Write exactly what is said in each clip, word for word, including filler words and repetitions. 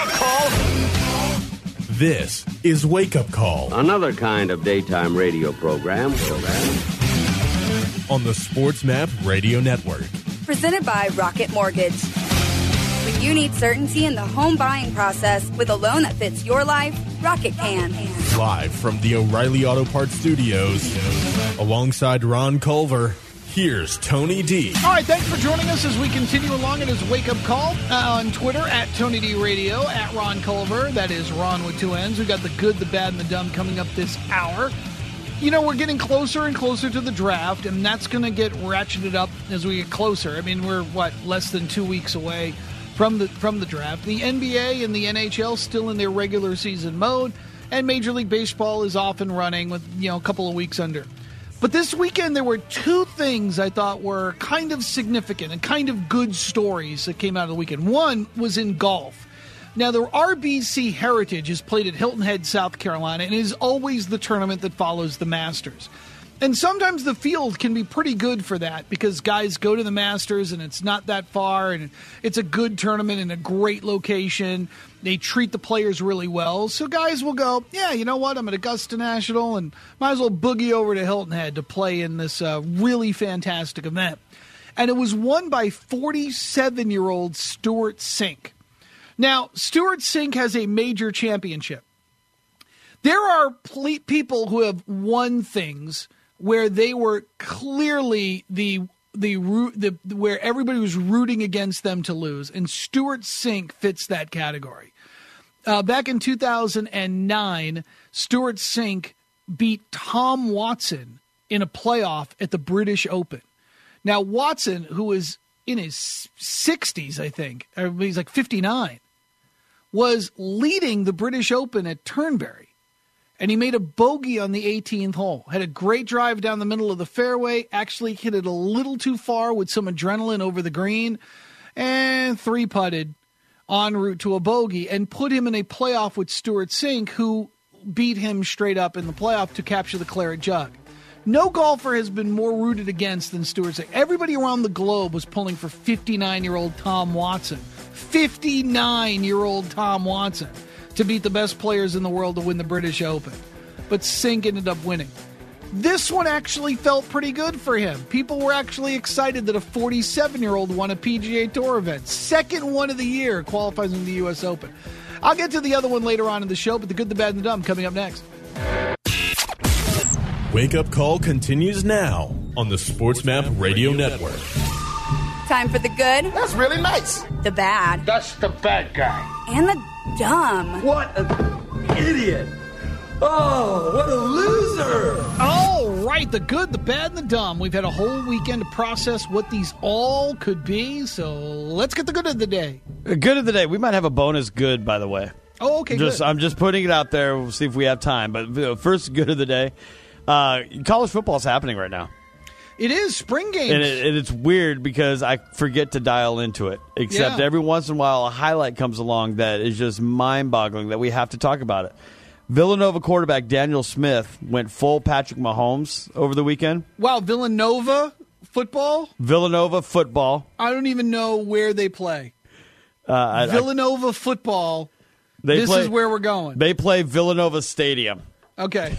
wake-up call. This is Wake Up Call. Another kind of daytime radio program. On the SportsMap Radio Network. Presented by Rocket Mortgage. When you need certainty in the home buying process with a loan that fits your life, Rocket can. Live from the O'Reilly Auto Parts Studios, alongside Ron Culver, here's Tony D. All right, thanks for joining us as we continue along in his wake-up call uh, on Twitter, at Tony D Radio, at Ron Culver. That is Ron with two N's. We've got the good, the bad, and the dumb coming up this hour. You know, we're getting closer and closer to the draft, and that's going to get ratcheted up as we get closer. I mean, we're, what, less than two weeks away from the from the draft. The N B A and the N H L still in their regular season mode, and Major League Baseball is off and running with, you know, a couple of weeks under. But this weekend, there were two things I thought were kind of significant and kind of good stories that came out of the weekend. One was in golf. Now, the R B C Heritage is played at Hilton Head, South Carolina, and is always the tournament that follows the Masters. And sometimes the field can be pretty good for that because guys go to the Masters and it's not that far and it's a good tournament in a great location. They treat the players really well. So guys will go, yeah, you know what? I'm at Augusta National and might as well boogie over to Hilton Head to play in this uh, really fantastic event. And it was won by forty-seven-year-old Stewart Cink. Now, Stewart Cink has a major championship. There are ple- people who have won things where they were clearly the the the where everybody was rooting against them to lose, and Stewart Cink fits that category. Uh, back in two thousand nine, Stewart Cink beat Tom Watson in a playoff at the British Open. Now, Watson, who was in his sixties, I think, or he's like fifty-nine, was leading the British Open at Turnberry. And he made a bogey on the eighteenth hole. Had a great drive down the middle of the fairway. Actually hit it a little too far with some adrenaline over the green. And three-putted en route to a bogey. And put him in a playoff with Stewart Cink, who beat him straight up in the playoff to capture the claret jug. No golfer has been more rooted against than Stewart Cink. Everybody around the globe was pulling for fifty-nine-year-old Tom Watson. fifty-nine-year-old Tom Watson. To beat the best players in the world to win the British Open. But Cink ended up winning. This one actually felt pretty good for him. People were actually excited that a forty-seven-year-old won a P G A Tour event. Second one of the year, qualifies in the U S Open. I'll get to the other one later on in the show, but the good, the bad, and the dumb coming up next. Wake Up Call continues now on the SportsMap Radio Network. Time for the good. That's really nice. The bad. That's the bad guy. And the dumb. What an idiot. Oh, what a loser. All right, the good, the bad, and the dumb. We've had a whole weekend to process what these all could be, so let's get the good of the day. Good of the day. We might have a bonus good, by the way. Oh, okay, just, good. I'm just putting it out there. We'll see if we have time. But you know, first, good of the day. Uh, college football is happening right now. It is spring games. And, it, and it's weird because I forget to dial into it. Except yeah. every once in a while a highlight comes along that is just mind-boggling that we have to talk about it. Villanova quarterback Daniel Smith went full Patrick Mahomes over the weekend. Wow, Villanova football? Villanova football. I don't even know where they play. Uh, I, Villanova I, football. They this play, is where we're going. They play Villanova Stadium. Okay.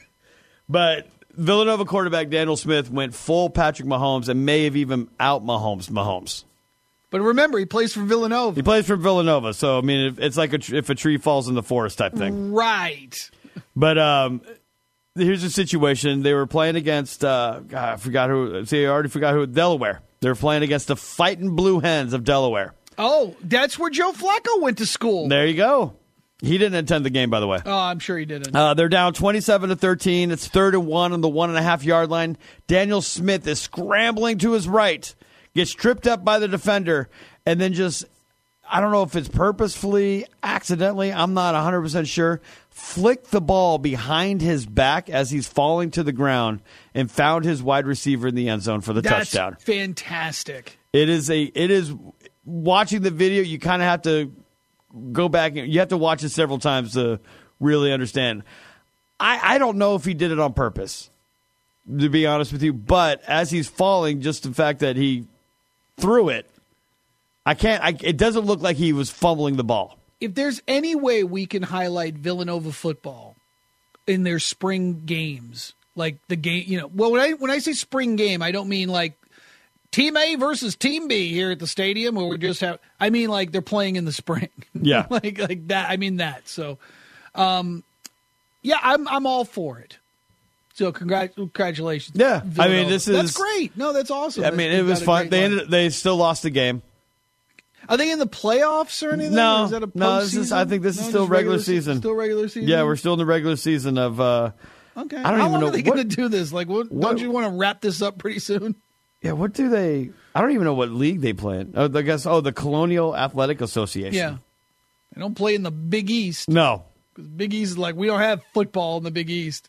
But Villanova quarterback Daniel Smith went full Patrick Mahomes and may have even out Mahomes Mahomes. But remember, he plays for Villanova. He plays for Villanova, so I mean, it's like a, if a tree falls in the forest type thing. Right. But um, here's the situation: they were playing against uh, God, I forgot who. See, I already forgot who. Delaware. They were playing against the Fighting Blue Hens of Delaware. Oh, that's where Joe Flacco went to school. There you go. He didn't attend the game, by the way. Oh, I'm sure he didn't. Uh, they're down twenty-seven to thirteen. It's third and one on the one and a half yard line. Daniel Smith is scrambling to his right, gets tripped up by the defender, and then just, I don't know if it's purposefully, accidentally, I'm not one hundred percent sure, flicked the ball behind his back as he's falling to the ground and found his wide receiver in the end zone for the That's touchdown. That's fantastic. It is a, it is, watching the video, you kind of have to go back and you have to watch it several times to really understand. I, I don't know if he did it on purpose, to be honest with you, but as he's falling, just the fact that he threw it, I can't. I, it doesn't look like he was fumbling the ball. if there's any way we can highlight Villanova football in their spring games, like the game, you know, well, when I when I say spring game, I don't mean like Team A versus Team B here at the stadium, where we just have. I mean, like they're playing in the spring. Yeah, like like that. I mean that. So, um, yeah, I'm I'm all for it. So congrat- congratulations. Yeah, Villanova. I mean this is that's great. No, that's awesome. I mean They've it was got a fun. great They line. ended. They still lost the game. Are they in the playoffs or anything? No, or is that a no. This is. I think this No, is still just regular se- season. Still regular season. Yeah, we're still in the regular season of. Uh, okay. I don't How even long know are they what- going to do this? Like, what, what- don't you want to wrap this up pretty soon? Yeah, what do they? I don't even know what league they play in. Oh, I guess. Oh, the Colonial Athletic Association. Yeah, they don't play in the Big East. No, Because Big East is like we don't have football in the Big East.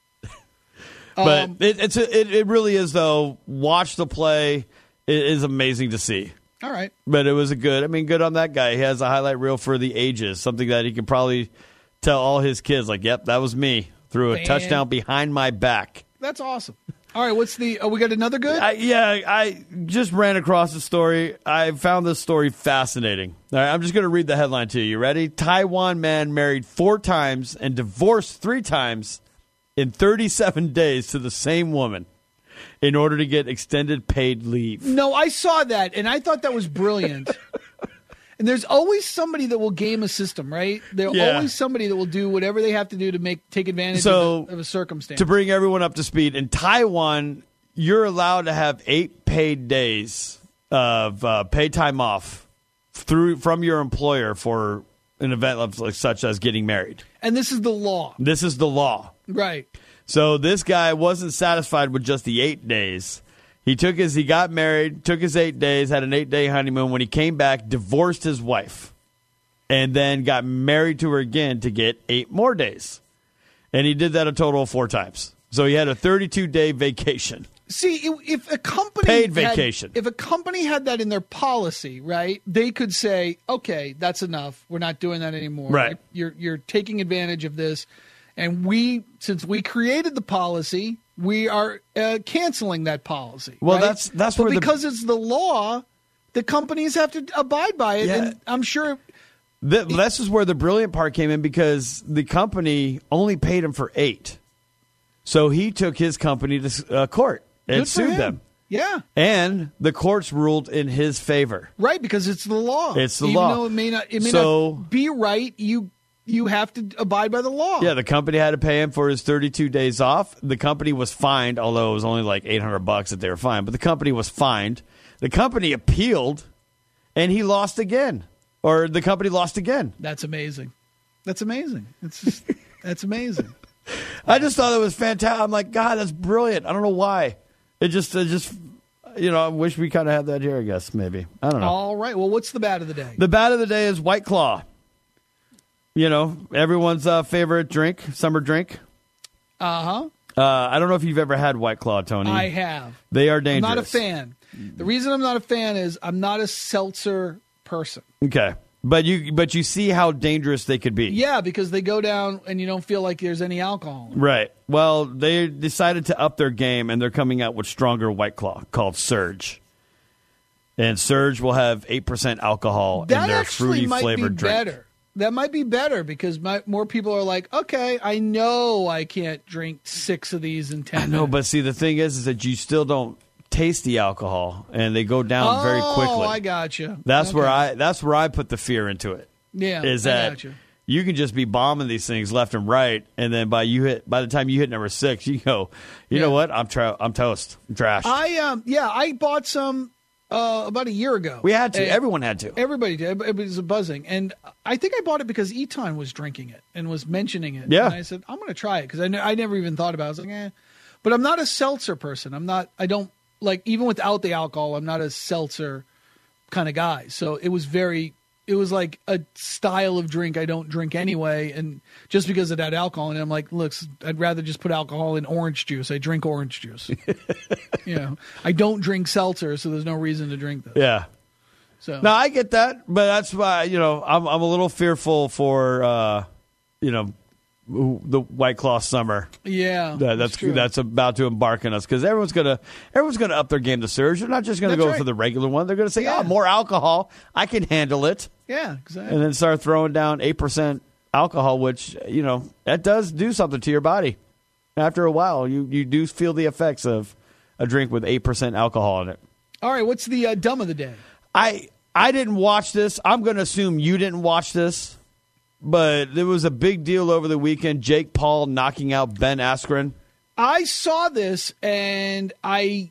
but Um, it, it's a, it, it really is though. Watch the play. It is amazing to see. All right. But it was a good. I mean, good on that guy. He has a highlight reel for the ages. Something that he can probably tell all his kids. Like, yep, that was me. Threw a Man. touchdown behind my back. That's awesome. All right, what's the? Oh, we got another good. I, yeah, I just ran across the story. I found this story fascinating. All right, I'm just going to read the headline to you. You ready? Taiwan man married four times and divorced three times in thirty-seven days to the same woman in order to get extended paid leave. No, I saw that, and I thought that was brilliant. And there's always somebody that will game a system, right? There's Yeah. always somebody that will do whatever they have to do to make take advantage So, of, a, of a circumstance. To bring everyone up to speed, in Taiwan, you're allowed to have eight paid days of uh, paid time off through from your employer for an event of, like, such as getting married. and this is the law, This is the law. right? So this guy wasn't satisfied with just the eight days. He took his, he got married, took his eight days, had an eight-day honeymoon. When he came back, divorced his wife, and then got married to her again to get eight more days. And he did that a total of four times. So he had a thirty-two day vacation. See, if if a company Paid had- vacation. if a company had that in their policy, right, they could say, "Okay, that's enough. We're not doing that anymore. Right. You're you're taking advantage of this, and we, since we created the policy, we are uh, canceling that policy." Well, right? that's- that's but where the- because it's the law, the companies have to abide by it, Yeah. and I'm sure. Th- this is where the brilliant part came in, because the company only paid him for eight. So he took his company to uh, court and Good for sued him. them. Yeah, And the courts ruled in his favor. right, because it's the law. It's the Even law. though it may not, it may So- not be right. You you have to abide by the law. Yeah, the company had to pay him for his thirty-two days off. The company was fined, although it was only like eight hundred bucks that they were fined. But the company was fined. The company appealed, and he lost again. Or the company lost again. That's amazing. That's amazing. It's just, that's amazing. I just thought it was fantastic. I'm like, God, that's brilliant. I don't know why. It just, it just, you know, I wish we kind of had that here, I guess, maybe. I don't know. All right. Well, what's the bad of the day? The bad of the day is White Claw. You know, everyone's uh, favorite drink, summer drink. Uh-huh. Uh, I don't know if you've ever had White Claw, Tony. I have. They are I'm dangerous. not a fan. The reason I'm not a fan is I'm not a seltzer person. Okay. But you but you see how dangerous they could be. Yeah, because they go down and you don't feel like there's any alcohol. Right. Well, they decided to up their game, and they're coming out with stronger White Claw called Surge. And Surge will have eight percent alcohol That in their actually fruity might flavored be drink. better. That might be better because my, more people are like, okay, I know I can't drink six of these in ten I know, minutes. but see, the thing is, is that you still don't taste the alcohol, and they go down oh, very quickly. I got you. That's Okay. where I. That's where I put the fear into it. Yeah, Is I that got you. you can just be bombing these things left and right, and then by you hit by the time you hit number six, you go, you Yeah. know what? I'm tra- I'm toast. I'm trash. I um yeah, I bought some uh, about a year ago. we had to. And Everyone had to. Everybody did. It was a buzzing, and I think I bought it because Eton was drinking it and was mentioning it. Yeah. and I said I'm going to try it because I, ne- I never even thought about it. I was like, eh. But I'm not a seltzer person. I'm not. I don't like even without the alcohol. I'm not a seltzer kind of guy. So it was very. It was like a style of drink I don't drink anyway, and just because of that alcohol, and I'm like, look, I'd rather just put alcohol in orange juice. I drink orange juice. You know, I don't drink seltzer, so there's no reason to drink this. Yeah. So No, I get that, but that's why you know I'm I'm a little fearful for uh, you know the White Claw summer. Yeah, that, that's that's, that's about to embark on us because everyone's gonna everyone's gonna up their game to surge. They're not just gonna That's go right. for the regular one. They're gonna say, Yeah. "Oh, more alcohol, I can handle it," Yeah, exactly. and then start throwing down eight percent alcohol, which you know that does do something to your body. After a while, you you do feel the effects of a drink with eight percent alcohol in it. All right, what's the uh, dumb of the day? I I didn't watch this. I'm going to assume you didn't watch this, but there was a big deal over the weekend. Jake Paul knocking out Ben Askren. I saw this and I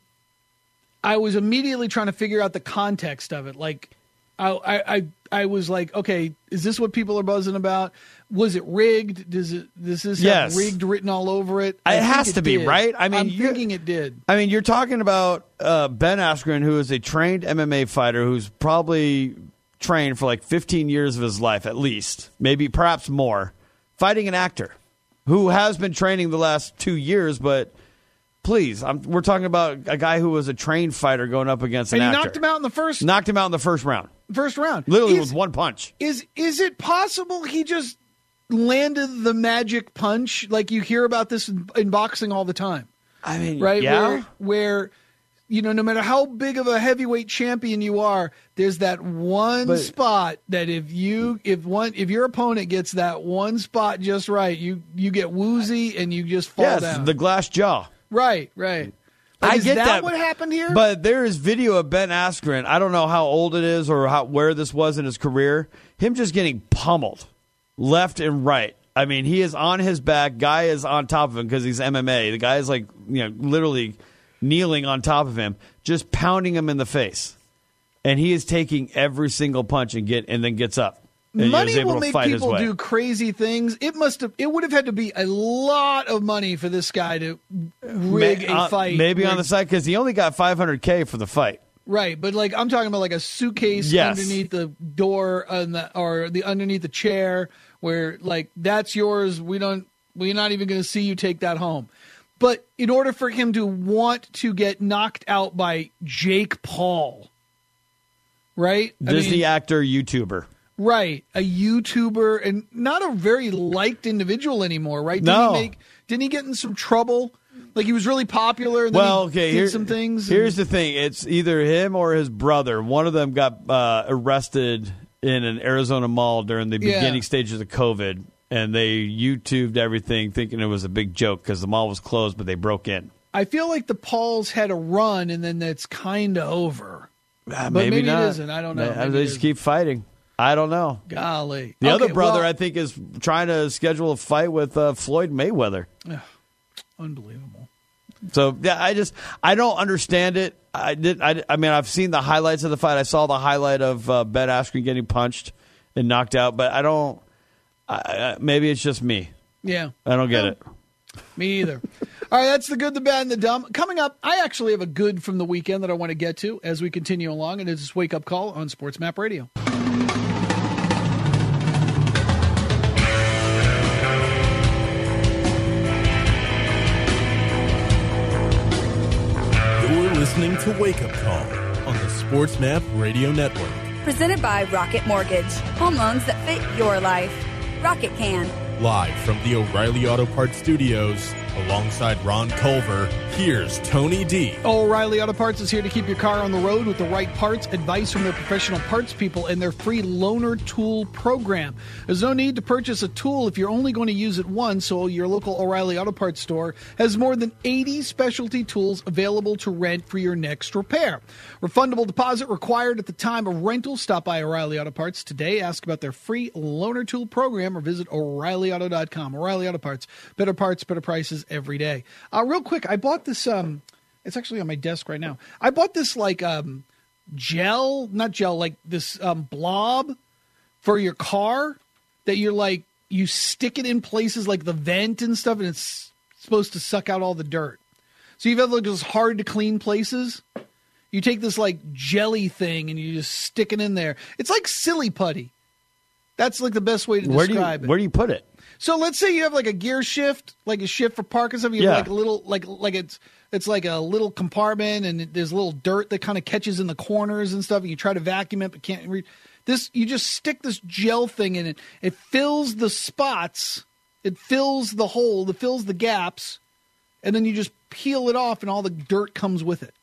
I was immediately trying to figure out the context of it. Like, I I I, I was like, okay, is this what people are buzzing about? Was it rigged? Does it does this Yes. have rigged written all over it? I It think has to be, did. right? I mean, I'm you- thinking it did. I mean, you're talking about uh, Ben Askren, who is a trained M M A fighter who's probably trained for like fifteen years of his life at least, maybe perhaps more, fighting an actor who has been training the last two years, but please, I'm, we're talking about a guy who was a trained fighter going up against an And he actor. knocked him out in the first Knocked him out in the first round. first round. Literally is, with one punch. Is is it possible he just landed the magic punch? Like you hear about this in, in boxing all the time. I mean, Right? yeah. Where, where, you know, no matter how big of a heavyweight champion you are, there's that one But- spot that if you, if one, if your opponent gets that one spot just right, you, you get woozy and you just fall yes, down. the glass jaw. right, right. But I is get that, that. what happened here? But there is video of Ben Askren. I don't know how old it is or how, where this was in his career. Him just getting pummeled left and right. I mean, he is on his back. Guy is on top of him because he's M M A. The guy is like, you know, literally kneeling on top of him, just pounding him in the face. And he is taking every single punch and get and then gets up. And he was money able will to make fight his people way. do crazy things. It must have. It would have had to be a lot of money for this guy to rig May- a uh, fight. Maybe where- on the side because he only got five hundred K for the fight. right? But like I'm talking about, like a suitcase Yes. underneath the door and the, or the underneath the chair, where like that's yours. We don't. We're not even going to see you take that home. But in order for him to want to get knocked out by Jake Paul, right? I Disney mean, actor, YouTuber. right, a YouTuber and not a very liked individual anymore, right? Didn't No. he make, didn't he get in some trouble? Like he was really popular and then Well, he okay. did Here, some things. Here's and- the thing: it's either him or his brother. One of them got uh, arrested in an Arizona mall during the Yeah. beginning stages of COVID, and they YouTubed everything, thinking it was a big joke because the mall was closed, but they broke in. I feel like the Pauls had a run and then that's kind of over. Uh, But maybe it not. isn't. I don't know. They, Maybe they it just isn't. keep fighting. I don't know. Golly. The Okay, other brother, well, I think, is trying to schedule a fight with uh, Floyd Mayweather. unbelievable. So yeah, I just I don't understand it. I did. I, I mean, I've seen the highlights of the fight. I saw the highlight of uh, Ben Askren getting punched and knocked out, but I don't. I, I, maybe it's just me. Yeah. I don't get No. it. Me either. All right, that's the good, the bad, and the dumb. Coming up, I actually have a good from the weekend that I want to get to as we continue along, and it's this Wake Up Call on Sports Map Radio. You're listening to Wake Up Call on the Sports Map Radio Network. Presented by Rocket Mortgage. Home loans that fit your life. Rocket can. Live from the O'Reilly Auto Parts Studios, alongside Ron Culver, here's Tony D. O'Reilly Auto Parts is here to keep your car on the road with the right parts, advice from their professional parts people, and their free loaner tool program. There's no need to purchase a tool if you're only going to use it once, so your local O'Reilly Auto Parts store has more than eighty specialty tools available to rent for your next repair. Refundable deposit required at the time of rental. Stop by O'Reilly Auto Parts today. Ask about their free loaner tool program or visit O'Reilly Auto dot com. O'Reilly Auto Parts. Better parts, better prices every day. Uh, real quick, I bought this. Um, it's actually on my desk right now. I bought this like um, gel, not gel, like this um, blob for your car that you're like you stick it in places like the vent and stuff, and it's supposed to suck out all the dirt. So you've had like those hard to clean places. You take this like jelly thing and you just stick it in there. It's like silly putty. That's like the best way to Where do you describe it. where do you put it? So let's say you have like a gear shift, like a shift for park and stuff. You have Yeah. like a little, like like it's it's like a little compartment, and there's a little dirt that kind of catches in the corners and stuff. And you try to vacuum it, but can't reach. This you just stick this gel thing in it. It fills the spots. It fills the hole, it fills the gaps, and then you just peel it off and all the dirt comes with it.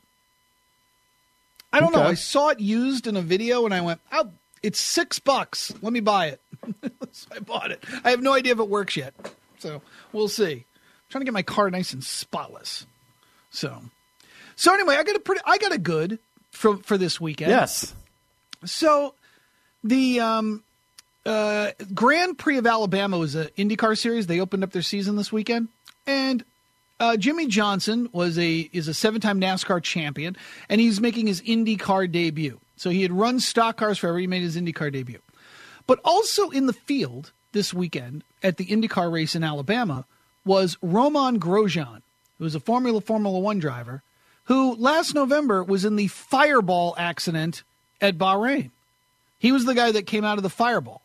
I don't Okay. know. I saw it used in a video and I went, oh, it's six bucks. Let me buy it. So I bought it. I have no idea if it works yet. So we'll see. I'm trying to get my car nice and spotless. So, so anyway, I got a pretty, I got a good for, for this weekend. Yes. So the um, uh, Grand Prix of Alabama was an IndyCar series. They opened up their season this weekend. And Uh, Jimmy Johnson was a is a seven-time NASCAR champion, and he's making his IndyCar debut. So he had run stock cars forever. He made his IndyCar debut. But also in the field this weekend at the IndyCar race in Alabama was Romain Grosjean, who was a Formula Formula One driver, who last November was in the fireball accident at Bahrain. He was the guy that came out of the fireball.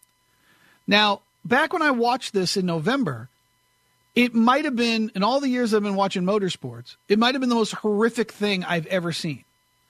Now, back when I watched this in November, it might have been, in all the years I've been watching motorsports, it might have been the most horrific thing I've ever seen.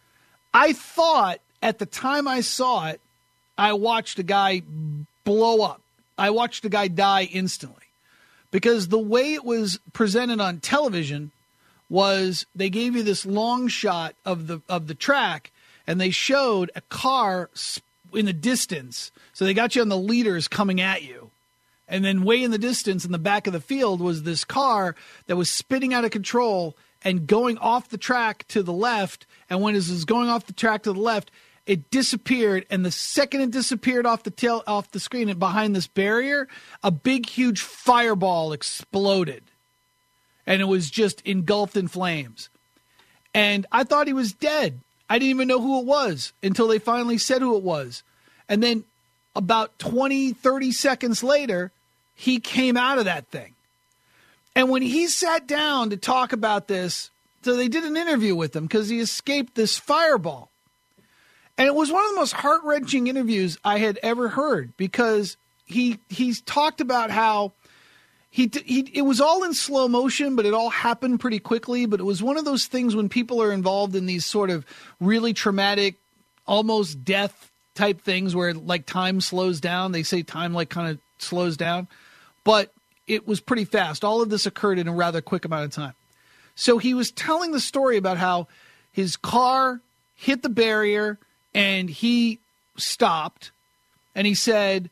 I thought at the time I saw it, I watched a guy blow up. I watched a guy die instantly. Because the way it was presented on television was they gave you this long shot of the of the track, and they showed a car in the distance. So they got you on the leaders coming at you. And then way in the distance in the back of the field was this car that was spinning out of control and going off the track to the left. And when it was going off the track to the left, it disappeared. And the second it disappeared off the tail, off the screen and behind this barrier, a big, huge fireball exploded. And it was just engulfed in flames. And I thought he was dead. I didn't even know who it was until they finally said who it was. And then about twenty, thirty seconds later, he came out of that thing. And when he sat down to talk about this, so they did an interview with him because he escaped this fireball. And it was one of the most heart-wrenching interviews I had ever heard because he he's talked about how he, he it was all in slow motion, but it all happened pretty quickly. But it was one of those things when people are involved in these sort of really traumatic, almost death type things where like time slows down. They say time like kind of slows down. But it was pretty fast. All of this occurred in a rather quick amount of time. So he was telling the story about how his car hit the barrier and he stopped. And he said,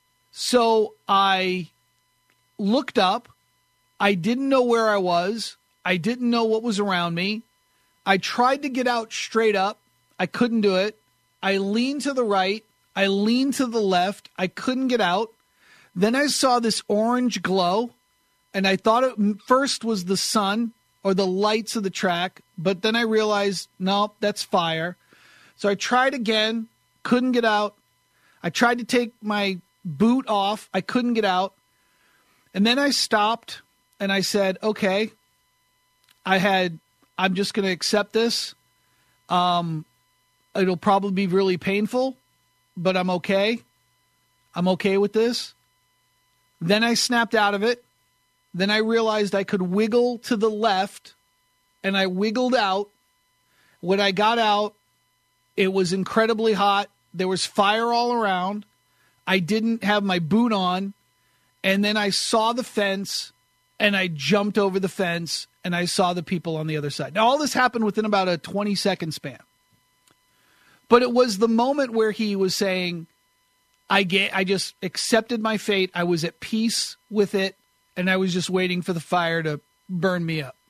so I looked up. I didn't know where I was. I didn't know what was around me. I tried to get out straight up. I couldn't do it. I leaned to the right. I leaned to the left. I couldn't get out. Then I saw this orange glow, and I thought it first was the sun or the lights of the track, but then I realized, no, that's fire. So I tried again, couldn't get out. I tried to take my boot off. I couldn't get out. And then I stopped, and I said, okay, I had, I'm just going to accept this. Um, it'll probably be really painful, but I'm okay. I'm okay with this. Then I snapped out of it. Then I realized I could wiggle to the left, and I wiggled out. When I got out, it was incredibly hot. There was fire all around. I didn't have my boot on. And then I saw the fence, and I jumped over the fence, and I saw the people on the other side. Now, all this happened within about a twenty-second span. But it was the moment where he was saying, I get, I just accepted my fate. I was at peace with it, and I was just waiting for the fire to burn me up.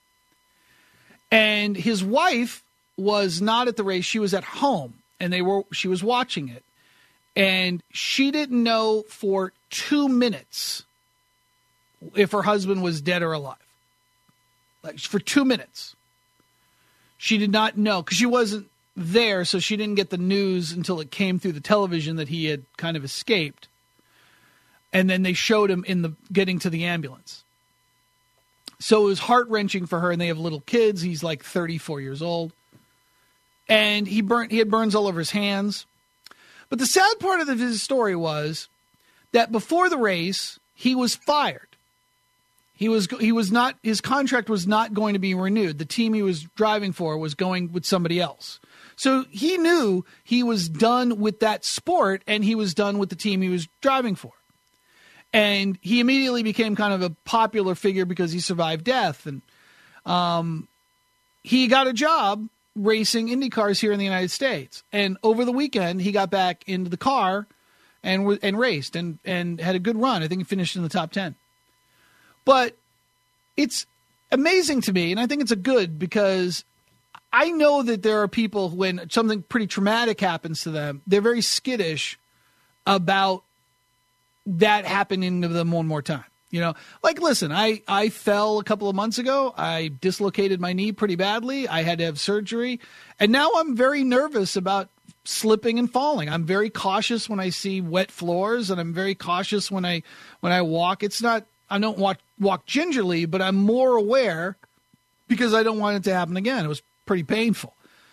And his wife was not at the race. She was at home, and they were. She was watching it. And she didn't know for two minutes if her husband was dead or alive. Like, for two minutes. She did not know, because she wasn't there, so she didn't get the news until it came through the television that he had kind of escaped. And then they showed him in the getting to the ambulance. So it was heart-wrenching for her, and they have little kids. He's like thirty-four years old. And he burnt, he had burns all over his hands. But the sad part of his story was that before the race, he was fired. He was he was not his contract was not going to be renewed. The team he was driving for was going with somebody else. So he knew he was done with that sport, and he was done with the team he was driving for. And he immediately became kind of a popular figure because he survived death. And um, he got a job racing Indy cars here in the United States. And over the weekend, he got back into the car and and raced and, and had a good run. I think he finished in the top ten. But it's amazing to me, and I think it's a good, because I know that there are people who, when something pretty traumatic happens to them, they're very skittish about that happening to them one more time. You know, like, listen, I, I fell a couple of months ago. I dislocated my knee pretty badly. I had to have surgery. And now I'm very nervous about slipping and falling. I'm very cautious when I see wet floors, and I'm very cautious when I when I walk. It's not, I don't walk, walk gingerly, but I'm more aware because I don't want it to happen again. It was pretty painful.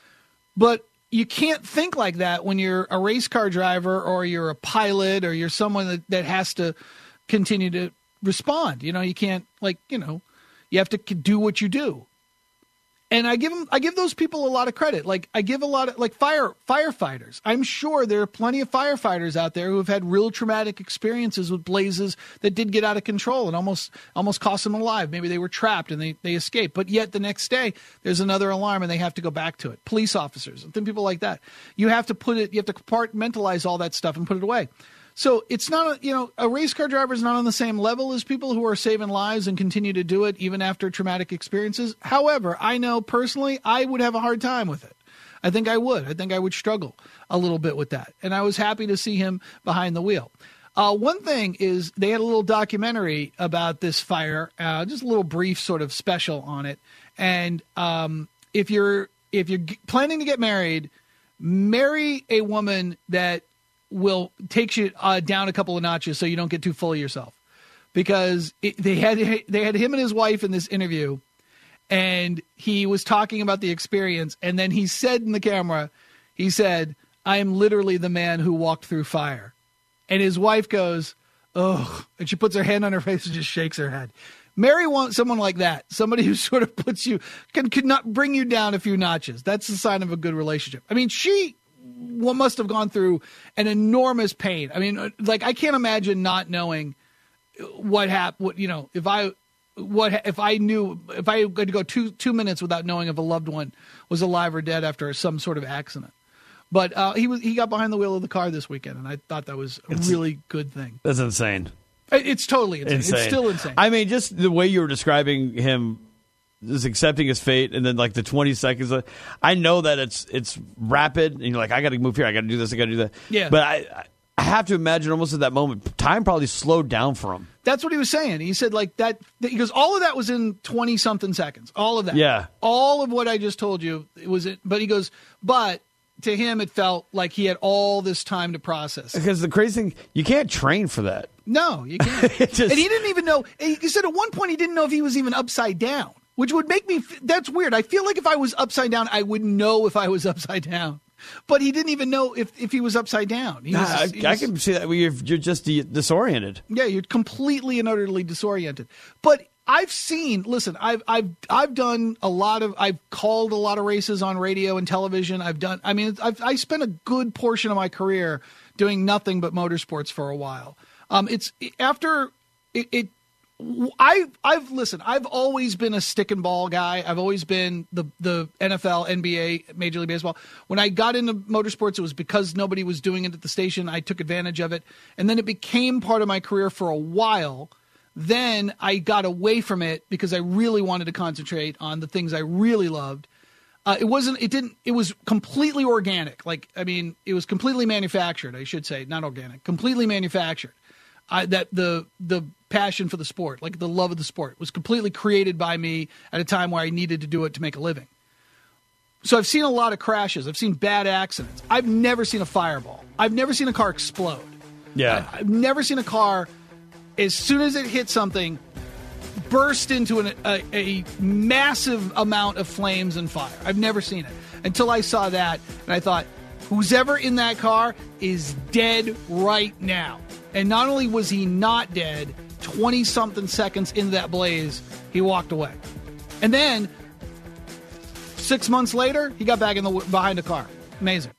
But you can't think like that when you're a race car driver or you're a pilot or you're someone that, that has to continue to respond. You know, you can't, like, you know, you have to do what you do. And I give them, I give those people a lot of credit. Like, I give a lot of, like, fire firefighters. I'm sure there are plenty of firefighters out there who have had real traumatic experiences with blazes that did get out of control and almost almost cost them alive. Maybe they were trapped and they, they escaped. But yet the next day, there's another alarm and they have to go back to it. Police officers and people like that. You have to put it, you have to compartmentalize all that stuff and put it away. So it's not, a, you know, a race car driver is not on the same level as people who are saving lives and continue to do it even after traumatic experiences. However, I know personally I would have a hard time with it. I think I would. I think I would struggle a little bit with that. And I was happy to see him behind the wheel. Uh, one thing is they had a little documentary about this fire, uh, just a little brief sort of special on it. And um, if you're if you're planning to get married, marry a woman that will take you uh, down a couple of notches so you don't get too full of yourself. Because it, they had they had him and his wife in this interview, and he was talking about the experience, and then he said in the camera, he said, "I am literally the man who walked through fire." And his wife goes, "Ugh," and she puts her hand on her face and just shakes her head. Marry one, someone like that, somebody who sort of puts you, can, can not bring you down a few notches. That's the sign of a good relationship. I mean, she What must have gone through an enormous pain. I mean, like, I can't imagine not knowing what happened. What, you know, if I, what if I knew, if I had to go two two minutes without knowing if a loved one was alive or dead after some sort of accident. But uh, he was he got behind the wheel of the car this weekend, and I thought that was a it's, really good thing. That's insane. It, it's totally insane. insane. It's still insane. I mean, just the way you were describing him. Just accepting his fate, and then like the twenty seconds. I know that it's it's rapid, and you're like, I got to move here, I got to do this, I got to do that. Yeah. But I I have to imagine almost at that moment, time probably slowed down for him. That's what he was saying. He said like that. He goes, all of that was in twenty something seconds. All of that. Yeah. All of what I just told you it was it. But he goes, but to him, it felt like he had all this time to process. Because the crazy thing, you can't train for that. No, you can't. just, and he didn't even know. He said at one point he didn't know if he was even upside down. Which would make me, that's weird. I feel like if I was upside down, I would know if I was upside down. But he didn't even know if, if he was upside down. He was, nah, I, he was, I can see that. You're, you're just disoriented. Yeah, you're completely and utterly disoriented. But I've seen, listen, I've I've I've done a lot of, I've called a lot of races on radio and television. I've done, I mean, I've I spent a good portion of my career doing nothing but motorsports for a while. Um, it's after it. it I, I've listen. I've always been a stick and ball guy. I've always been the the N F L, N B A, Major League Baseball. When I got into motorsports, it was because nobody was doing it at the station. I took advantage of it, and then it became part of my career for a while. Then I got away from it because I really wanted to concentrate on the things I really loved. Uh, it wasn't. It didn't. It was completely organic. Like I mean, it was completely manufactured. I should say, not organic. Completely manufactured. I, that the the passion for the sport, like the love of the sport, was completely created by me at a time where I needed to do it to make a living. So I've seen a lot of crashes. I've seen bad accidents. I've never seen a fireball. I've never seen a car explode. Yeah. I, I've never seen a car, as soon as it hit something, burst into an, a, a massive amount of flames and fire. I've never seen it until I saw that, and I thought, who's ever in that car is dead right now. And not only was he not dead, twenty-something seconds into that blaze, he walked away. And then, six months later, he got back in the behind a car. Amazing.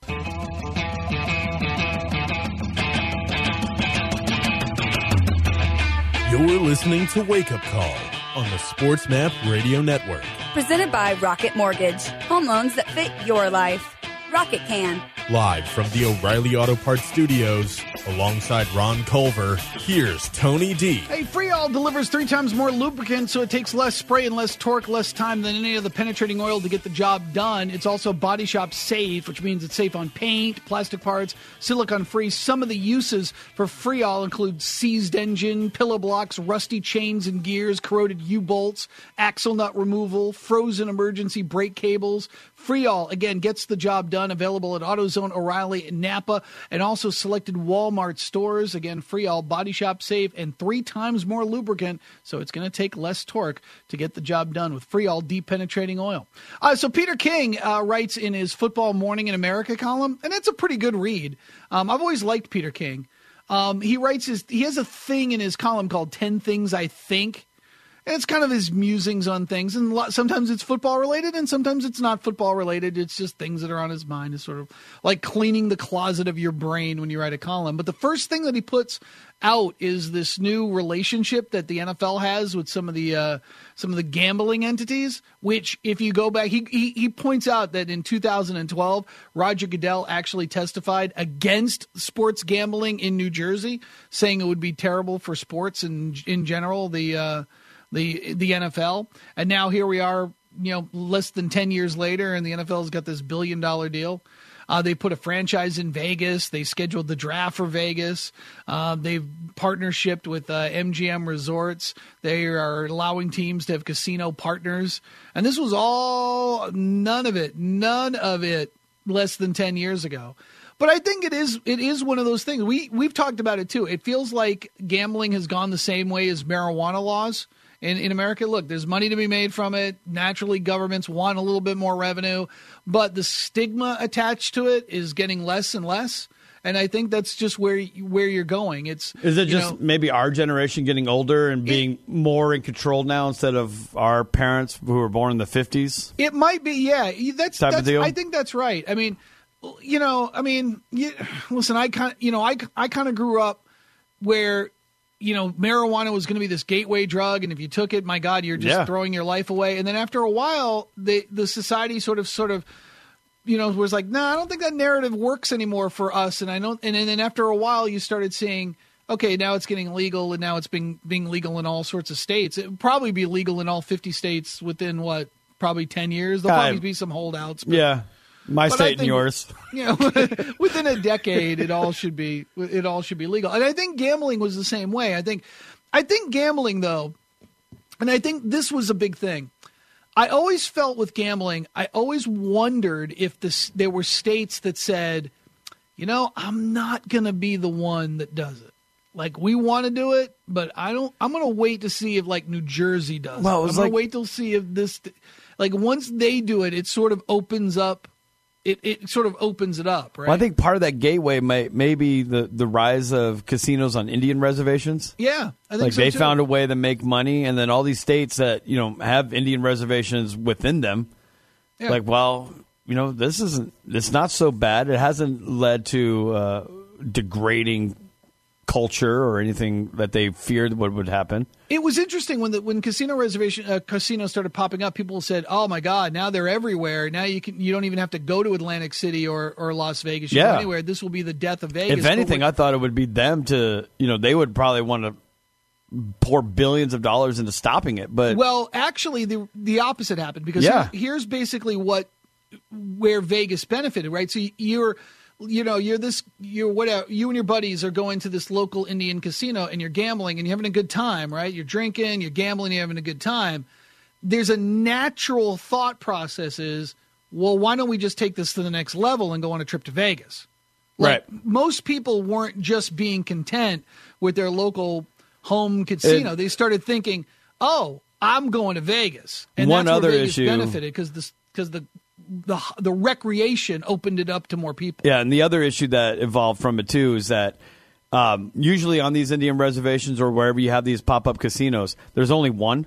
You're listening to Wake Up Call on the Sports Map Radio Network. Presented by Rocket Mortgage. Home loans that fit your life. Rocket can. Live from the O'Reilly Auto Parts Studios, alongside Ron Culver, here's Tony D. Hey, Freol delivers three times more lubricant, so it takes less spray and less torque, less time than any other penetrating oil to get the job done. It's also body shop safe, which means it's safe on paint, plastic parts, silicone-free. Some of the uses for Freol include seized engine, pillow blocks, rusty chains and gears, corroded U-bolts, axle nut removal, frozen emergency brake cables. Freol, again, gets the job done. Available at AutoZone, O'Reilly, and Napa, and also selected Walmart stores. Again, Freol, body shop safe, and three times more lubricant, so it's going to take less torque to get the job done with Freol deep penetrating oil. Uh, so Peter King uh, writes in his Football Morning in America column, and it's a pretty good read. Um, I've always liked Peter King. Um, he writes his, he has a thing in his column called ten Things I Think. And it's kind of his musings on things, and sometimes it's football related, and sometimes it's not football related. It's just things that are on his mind. It's sort of like cleaning the closet of your brain when you write a column. But the first thing that he puts out is this new relationship that the N F L has with some of the uh, some of the gambling entities. Which, if you go back, he, he he points out that in two thousand twelve, Roger Goodell actually testified against sports gambling in New Jersey, saying it would be terrible for sports and in general. The uh, the the N F L, and now here we are, you know, less than ten years later, and the N F L has got this billion dollar deal. Uh, they put a franchise in Vegas. They scheduled the draft for Vegas. Uh, they've partnershiped with uh, M G M Resorts. They are allowing teams to have casino partners, and this was all none of it, none of it less than ten years ago. But I think it is it is one of those things. We we've talked about it too. It feels like gambling has gone the same way as marijuana laws. In, in America, look, there's money to be made from it. Naturally, governments want a little bit more revenue, but the stigma attached to it is getting less and less. And I think that's just where where you're going. It's is it just know, maybe our generation getting older and being it, more in control now instead of our parents who were born in the fifties? It might be, yeah. That's, type that's of deal? I think that's right. I mean, you know, I mean, you, listen, I kind, you know, I I kind of grew up where, you know, marijuana was going to be this gateway drug, and if you took it, my God, you're just yeah. throwing your life away. And then after a while, the the society sort of, sort of, you know, was like, no, nah, I don't think that narrative works anymore for us. And I don't. And, and then after a while, you started seeing, okay, now it's getting legal, and now it's being being legal in all sorts of states. It would probably be legal in all fifty states within what, probably ten years. There'll probably uh, be some holdouts. But, yeah. My but state and yours. You know, within a decade, it all should be it all should be legal. And I think gambling was the same way. I think, I think gambling though, and I think this was a big thing. I always felt with gambling, I always wondered if this there were states that said, you know, I'm not going to be the one that does it. Like, we want to do it, but I don't. I'm going to wait to see if like New Jersey does. Well, it. it was I'm like, going to wait to see if this, like, once they do it, it sort of opens up. It it sort of opens it up, right? Well, I think part of that gateway may, may be the, the rise of casinos on Indian reservations. Yeah, I think like so they too. found a way to make money, and then all these states that, you know, have Indian reservations within them, yeah. like, well, you know, this isn't it's not so bad. It hasn't led to uh, degrading culture or anything that they feared what would happen. It was interesting when the when casino reservation uh, casinos started popping up. People said, "Oh my God, now they're everywhere. Now you can you don't even have to go to Atlantic City or, or Las Vegas. You yeah. go anywhere. This will be the death of Vegas." If anything, I thought it would be them to, you know, they would probably want to pour billions of dollars into stopping it. But well, actually, the the opposite happened because yeah. here, here's basically what where Vegas benefited, right? So you're. You know, you're this, you're whatever, you and your buddies are going to this local Indian casino and you're gambling and you're having a good time, right? You're drinking, you're gambling, you're having a good time. There's a natural thought process is, well, why don't we just take this to the next level and go on a trip to Vegas? Like, right. Most people weren't just being content with their local home casino. It, they started thinking, oh, I'm going to Vegas. And one that's other where Vegas issue benefited because the, because the, the the recreation opened it up to more people. Yeah, and the other issue that evolved from it, too, is that um, usually on these Indian reservations or wherever you have these pop-up casinos, there's only one.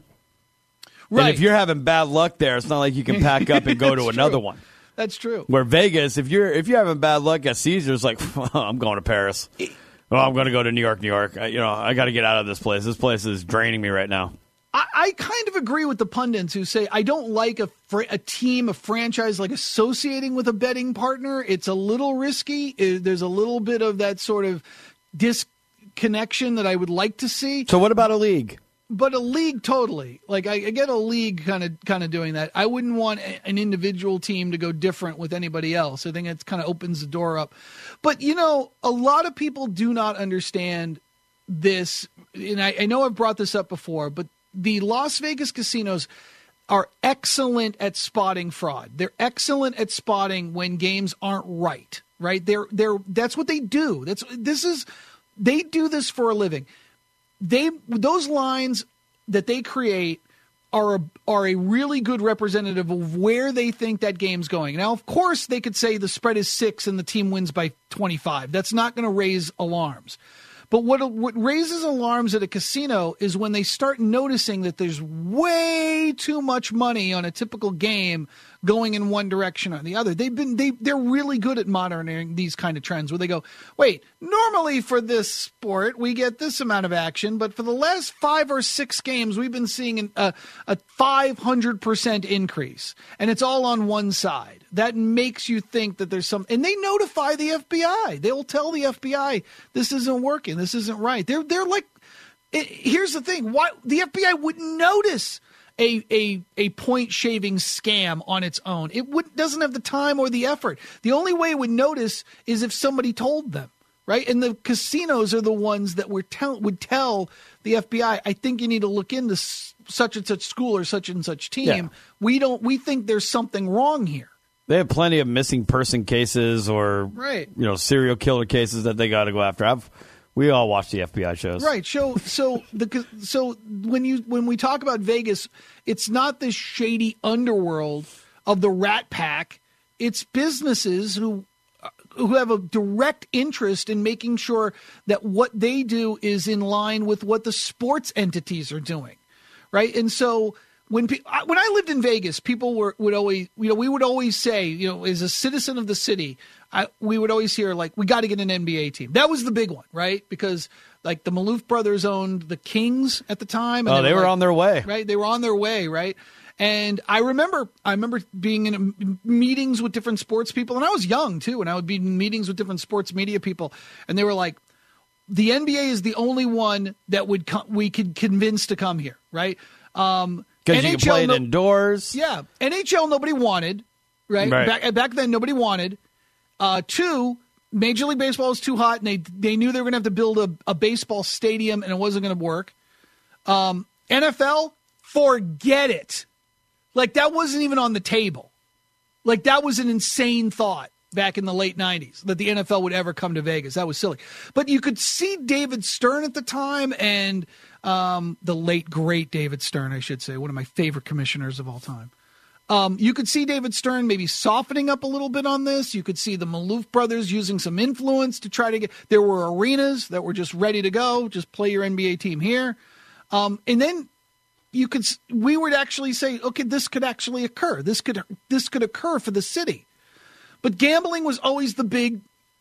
Right. And if you're having bad luck there, it's not like you can pack up and go to another true. one. That's true. Where Vegas, if you're if you're having bad luck at Caesars, like, I'm going to Paris. well, I'm going to go to New York, New York. I, you know, I got to get out of this place. This place is draining me right now. I, I kind of agree with the pundits who say I don't like a fr- a team, a franchise like associating with a betting partner. It's a little risky. It, there's a little bit of that sort of disconnection that I would like to see. So what about a league? But a league, totally. Like I, I get a league kind of kind of doing that. I wouldn't want a, an individual team to go different with anybody else. I think it kind of opens the door up. But, you know, a lot of people do not understand this. And I, I know I've brought this up before, but the Las Vegas casinos are excellent at spotting fraud. They're excellent at spotting when games aren't right, right? They're they're that's what they do. That's this is they do this for a living. They those lines that they create are a, are a really good representative of where they think that game's going. Now, of course, they could say the spread is six and the team wins by twenty-five. That's not going to raise alarms. But what what raises alarms at a casino is when they start noticing that there's way too much money on a typical game going in one direction or the other. They've been they they're really good at monitoring these kind of trends where they go, wait, normally for this sport we get this amount of action, but for the last five or six games we've been seeing an, a a five hundred percent increase, and it's all on one side. That makes you think that there's some, and they notify the F B I. They'll tell the F B I this isn't working, this isn't right. They're they're like, it, here's the thing: why the F B I wouldn't notice a a a point shaving scam on its own? It would doesn't have the time or the effort. The only way it would notice is if somebody told them, right? And the casinos are the ones that were tell would tell the F B I, I think you need to look into such and such school or such and such team. Yeah. We don't. We think there's something wrong here. They have plenty of missing person cases or right. you know, serial killer cases that they got to go after. I've, we all watch the F B I shows, right? So, so the so when you when we talk about Vegas, it's not this shady underworld of the Rat Pack. It's businesses who who have a direct interest in making sure that what they do is in line with what the sports entities are doing, right? And so. When pe- when I lived in Vegas, people were would always, you know, we would always say, you know, as a citizen of the city, I, we would always hear, like, we got to get an N B A team. That was the big one, right? Because, like, the Maloof brothers owned the Kings at the time. And oh, they, they were, were like, on their way. Right? They were on their way, right? And I remember I remember being in meetings with different sports people, and I was young, too, and I would be in meetings with different sports media people, and they were like, the N B A is the only one that would co- we could convince to come here, right? Um Because you can play it no, indoors. Yeah. N H L, nobody wanted, right? right. Back, back then, nobody wanted. Uh, two, Major League Baseball was too hot, and they they knew they were going to have to build a, a baseball stadium, and it wasn't going to work. Um, N F L, forget it. Like, that wasn't even on the table. Like, that was an insane thought back in the late nineties, that the N F L would ever come to Vegas. That was silly. But you could see David Stern at the time, and um, the late, great David Stern, I should say, one of my favorite commissioners of all time. Um, you could see David Stern maybe softening up a little bit on this. You could see the Maloof brothers using some influence to try to get – there were arenas that were just ready to go. Just play your N B A team here. Um, and then you could – we would actually say, okay, this could actually occur. This could this could occur for the city. But gambling was always the big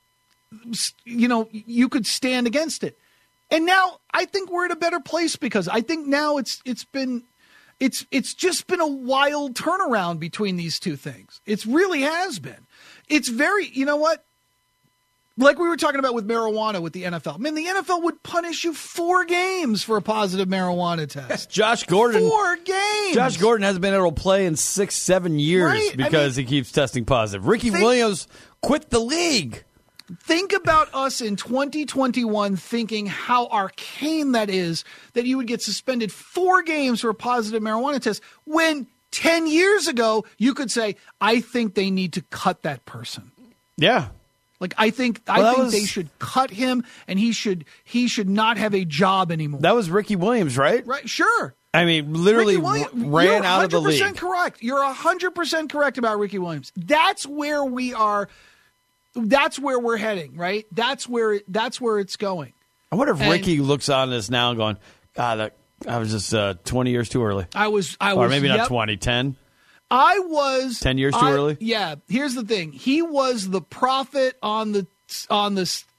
– you know, you could stand against it. And now I think we're in a better place because I think now it's it's been – It's it's just been a wild turnaround between these two things. It really has been. It's very, you know what? Like we were talking about with marijuana with the N F L. Man, the N F L would punish you four games for a positive marijuana test. Josh Gordon. Four games. Josh Gordon hasn't been able to play in six, seven years right? because I mean, he keeps testing positive. Ricky think, Williams quit the league. Think about us in twenty twenty-one thinking how arcane that is, that you would get suspended four games for a positive marijuana test when ten years ago you could say, I think they need to cut that person. Yeah. Like, I think well, I think was, they should cut him and he should he should not have a job anymore. That was Ricky Williams, right? Right, sure. I mean, literally Williams, ran out of the league. You're one hundred percent correct. You're one hundred percent correct about Ricky Williams. That's where we are. That's where we're heading, right? That's where that's where it's going. I wonder if and Ricky looks on this now going, God, that, I was just uh, twenty years too early. I was, I or was, maybe yep. not twenty, ten. I was ten years too I, early. Yeah. Here's the thing: he was the prophet on the on the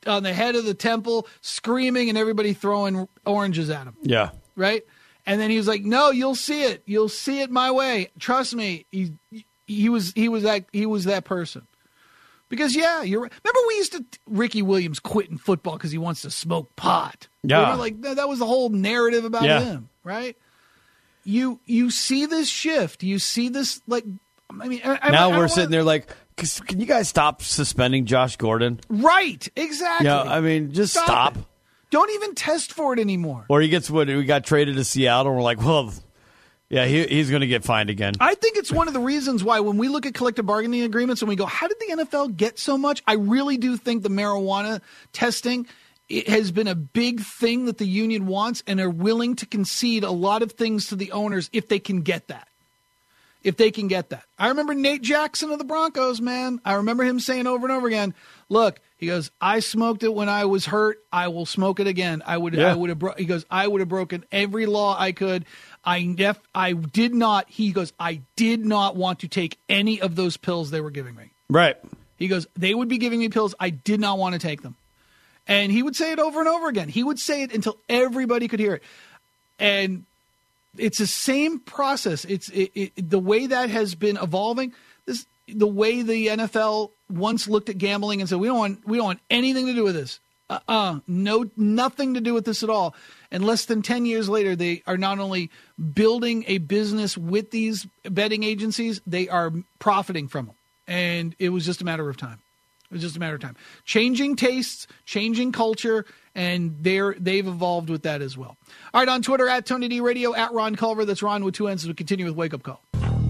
on the head of the temple, screaming, and everybody throwing oranges at him. Yeah. Right? And then he was like, "No, you'll see it. You'll see it my way. Trust me." He he was he was that he was that person. Because yeah, you're right. Remember we used to Ricky Williams quitting football because he wants to smoke pot. Yeah, Remember, like that, that was the whole narrative about yeah. him, right? You you see this shift. You see this like. I mean, I, now I, I we're sitting wanna... there like, can you guys stop suspending Josh Gordon? Right, exactly. Yeah, I mean, just stop. stop. Don't even test for it anymore. Or he gets what we got traded to Seattle. And we're like, well, yeah, he, he's going to get fined again. I think it's one of the reasons why when we look at collective bargaining agreements and we go, how did the N F L get so much? I really do think the marijuana testing it has been a big thing that the union wants and are willing to concede a lot of things to the owners if they can get that. If they can get that. I remember Nate Jackson of the Broncos, man. I remember him saying over and over again, look, he goes, I smoked it when I was hurt. I will smoke it again. I would, yeah. I would have, bro-, he goes, I would have broken every law I could. I def, I did not, he goes, I did not want to take any of those pills they were giving me. Right. He goes, they would be giving me pills. I did not want to take them. And he would say it over and over again. He would say it until everybody could hear it. And it's the same process. It's it, it, the way that has been evolving. This the way the N F L once looked at gambling and said, we don't want we don't want anything to do with this. Uh-uh. No, nothing to do with this at all. And less than ten years later, they are not only building a business with these betting agencies, they are profiting from them. And it was just a matter of time. It was just a matter of time. Changing tastes, changing culture, and they're, they've evolved with that as well. All right, on Twitter, at Tony D Radio, at Ron Culver. That's Ron with two N's. As we continue with Wake Up Call.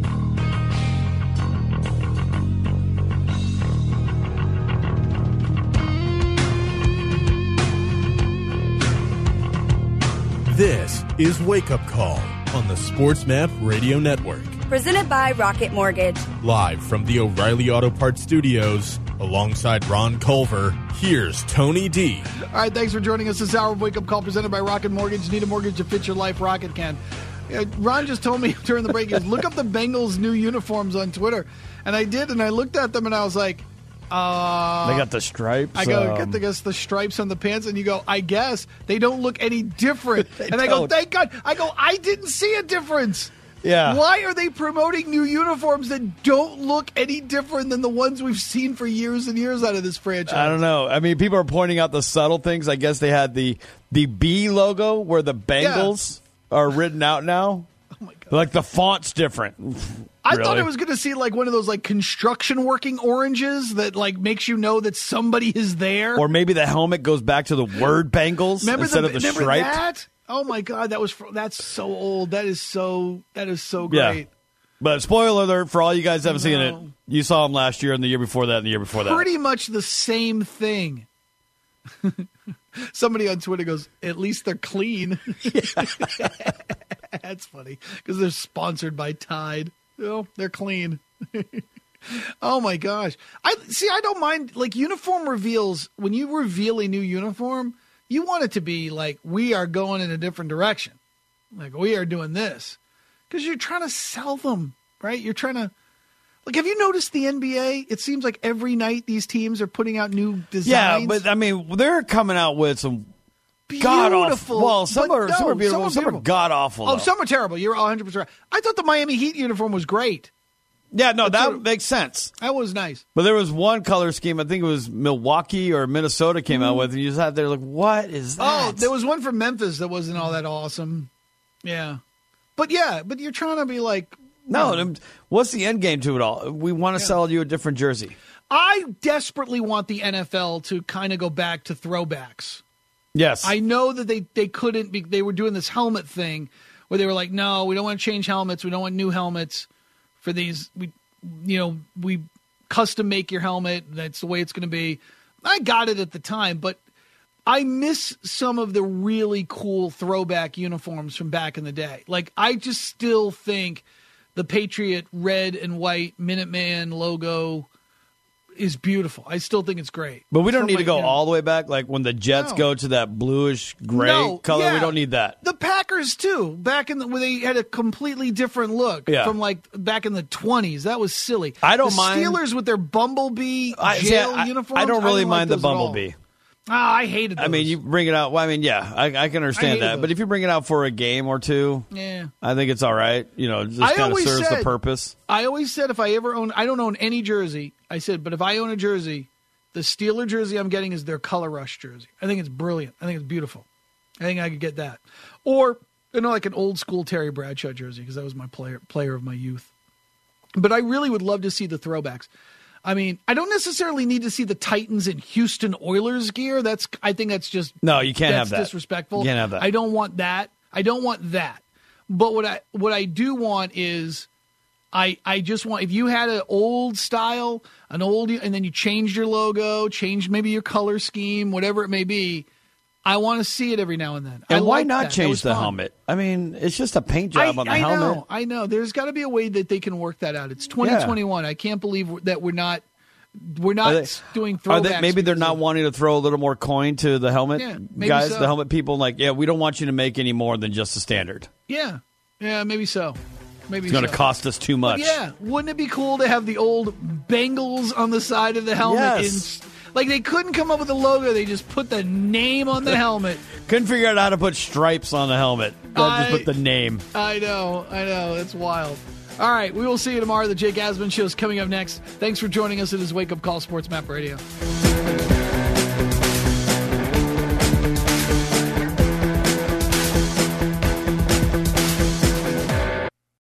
This is Wake Up Call on the SportsMap Radio Network. Presented by Rocket Mortgage. Live from the O'Reilly Auto Parts Studios, alongside Ron Culver, here's Tony D. All right, thanks for joining us this hour of Wake Up Call presented by Rocket Mortgage. Need a mortgage to fit your life? Rocket can. Uh, Ron just told me during the break, he goes, look up the Bengals' new uniforms on Twitter. And I did, and I looked at them, and I was like, uh... They got the stripes. I go, um, get the, guess the stripes on the pants, and you go, I guess they don't look any different. They and I go, don't. thank God. I go, I didn't see a difference. Yeah. Why are they promoting new uniforms that don't look any different than the ones we've seen for years and years out of this franchise? I don't know. I mean, people are pointing out the subtle things. I guess they had the the B logo where the Bengals yeah. are written out now. Oh my God. Like the font's different. I really? thought I was going to see like one of those like construction working oranges that like makes you know that somebody is there. Or maybe the helmet goes back to the word Bengals remember instead the, of the remember stripe. That? Oh my God, that was that's so old. That is so that is so great. Yeah. But spoiler alert for all you guys that haven't seen it, No. you saw them last year and the year before that and the year before that. Pretty much the same thing. Somebody on Twitter goes, at least they're clean. That's funny because they're sponsored by Tide. Oh, they're clean. Oh my gosh. I see. I don't mind like uniform reveals. When you reveal a new uniform, you want it to be like we are going in a different direction. Like we are doing this because you're trying to sell them, right? You're trying to. Like, have you noticed the N B A? It seems like every night these teams are putting out new designs. Yeah, but I mean, they're coming out with some god awful. Well, some are, no, some are beautiful, some are, some beautiful. are god awful. Oh, though. some are terrible. You're one hundred percent right. I thought the Miami Heat uniform was great. Yeah, no, That's that sort of- makes sense. That was nice. But there was one color scheme, I think it was Milwaukee or Minnesota came out with, and you just had there like, what is that? Oh, there was one from Memphis that wasn't all that awesome. Yeah. But yeah, but you're trying to be like, No, them- what's the end game to it all? We want to Yeah. sell you a different jersey. I desperately want the N F L to kind of go back to throwbacks. Yes. I know that they, they couldn't be, they were doing this helmet thing where they were like, no, we don't want to change helmets. We don't want new helmets for these. We, you know, we custom make your helmet. That's the way it's going to be. I got it at the time, but I miss some of the really cool throwback uniforms from back in the day. Like, I just still think the Patriot red and white Minuteman logo is beautiful. I still think it's great. But we don't From need to like, go you know, all the way back. Like when the Jets No. go to that bluish gray No, color, yeah. we don't need that. The Packers too, back in the when they had a completely different look Yeah. from like back in the twenties. That was silly. I don't the mind- Steelers with their bumblebee I, see, jail I, uniforms. I don't really didn't like mind the those at all. bumblebee. Oh, I hated those. I mean, you bring it out. Well, I mean, yeah, I, I can understand that. those. But if you bring it out for a game or two, yeah. I think it's all right. You know, it just I kind of always serves said- the purpose. I always said if I ever own, I don't own any jersey. I said, but if I own a jersey, the Steeler jersey I'm getting is their Color Rush jersey. I think it's brilliant. I think it's beautiful. I think I could get that. Or, you know, like an old school Terry Bradshaw jersey because that was my player player of my youth. But I really would love to see the throwbacks. I mean, I don't necessarily need to see the Titans and Houston Oilers gear. That's I think that's just No, you can't that's have that. disrespectful. You can't have that. I don't want that. I don't want that. But what I what I do want is I I just want if you had an old style, an old and then you changed your logo, changed maybe your color scheme, whatever it may be, I want to see it every now and then. And I why like not that. That change was the fun. helmet? I mean, it's just a paint job I, on the I helmet. know, I know. There's got to be a way that they can work that out. It's twenty twenty-one. I can't believe that we're not we're not Are they- doing Are throwbacks. they, maybe they're because not of- wanting to throw a little more coin to the helmet Yeah, maybe guys, so. the helmet people. Like, yeah, we don't want you to make any more than just the standard. Yeah, yeah, maybe so. Maybe It's going to so. cost us too much. But yeah, wouldn't it be cool to have the old Bengals on the side of the helmet? Yes. In, like they couldn't come up with a logo; they just put the name on the helmet. Couldn't figure out how to put stripes on the helmet. I- Just put the name. I know, I know, it's wild. All right, we will see you tomorrow. The Jake Asman Show is coming up next. Thanks for joining us. It is Wake Up Call Sports Map Radio.